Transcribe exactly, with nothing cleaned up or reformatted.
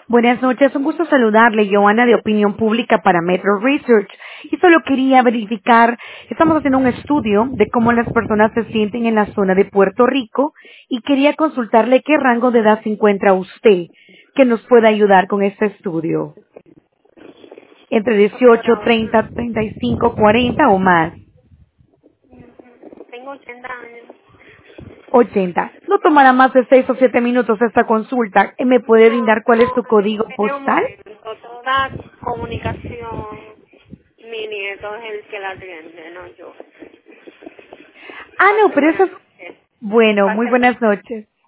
Buenas noches, un gusto saludarle, Joana de Opinión Pública para Metro Research. Y solo quería verificar, estamos haciendo un estudio de cómo las personas se sienten en la zona de Puerto Rico y quería consultarle qué rango de edad se encuentra usted que nos pueda ayudar con este estudio. Entre dieciocho, Pero treinta, treinta y cinco, cuarenta o más. tengo ochenta años. ochenta. No tomará más de seis o siete minutos esta consulta. ¿Me puede No, brindar cuál es su no, código espere un postal? momento. Toda comunicación, mi nieto es el que la atiende, no yo. Ah, no, Pase pero eso buenas es... noches. Bueno, muy Pase buenas buenas noches.